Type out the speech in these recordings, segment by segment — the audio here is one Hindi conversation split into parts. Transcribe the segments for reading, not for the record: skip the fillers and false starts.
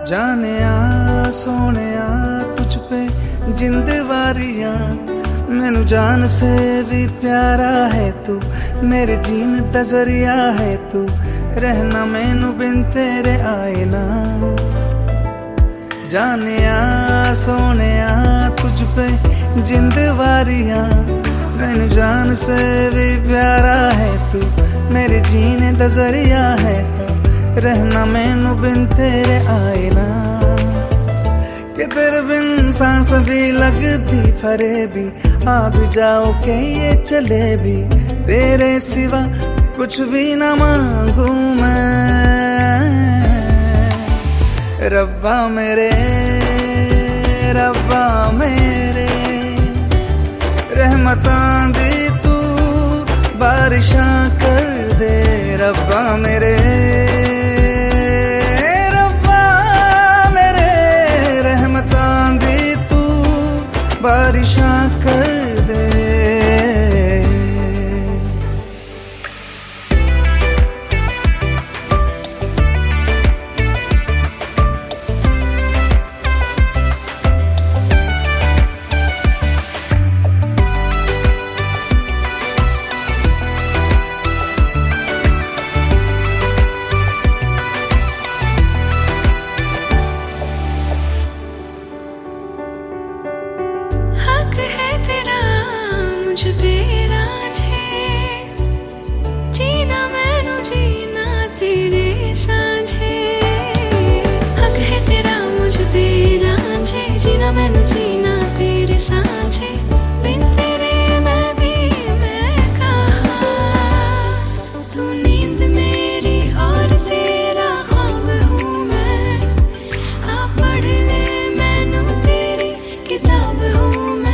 जाने आ सोने आ तुझ पे जिंद वारियां, मैनू जान से भी प्यारा है तू, मेरे जीन दा जरिया है तू, रहना मैनू बिन तेरे आए ना। जाने आ सोने आ तुझ पे जिंद वारियां, मैनू जान से भी प्यारा है तू, मेरे जीने दा जरिया है तू, रहना मैनू बिन तेरे आए ना। कि तेरे बिन सांस भी लगती फरे भी, आ भी जाओ के ये चले भी, तेरे सिवा कुछ भी ना मांगू मैं। रब्बा मेरे रब्बा मेरे, रहमतां दी तू बारिशां कर दे। रब्बा मेरे रब्बा मेरे, रहमतां दी तू बारिशां कर दे। मुझ पे रांझे जीना, मैनू जीना तेरे सांझे। हक है तेरा मुझ पे रांझे, जीना मैनू जीना तेरे सांझे। बिन तेरे मैं भी मैं कहाँ, तू नींद मेरी और तेरा ख्वाब हूँ मैं। आ पढ़ ले मैनू तेरी किताब हूँ मैं।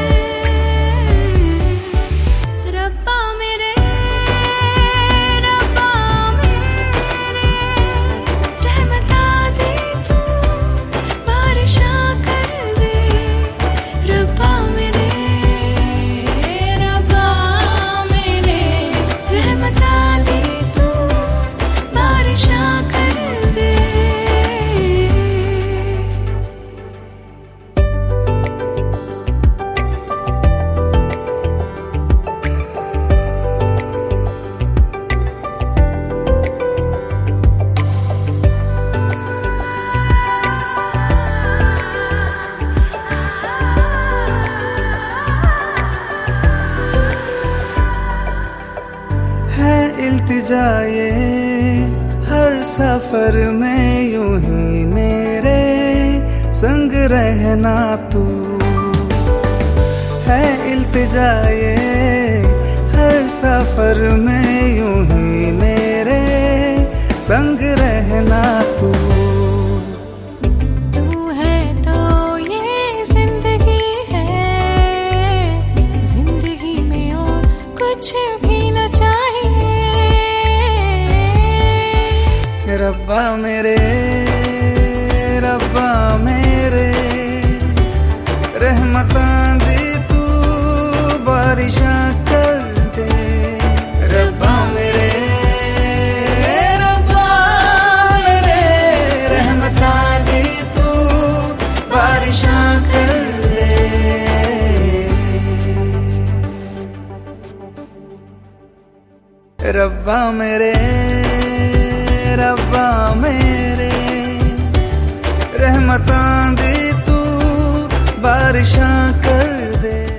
इल्तिजाए हर सफर में यूं ही मेरे संग रहना तू है। इल्तिजाए हर सफर में यूं ही मेरे संग रहना तू। रब्बा मेरे रब्बा मेरे, रहमतां दी तू बारिशां कर दे। रब्बा मेरे रब्बा मेरे, रहमतां दी तू बारिशां कर दे। रब्बा मेरे रब्बा मेरे, रहमतां दी तू बारिशां कर दे।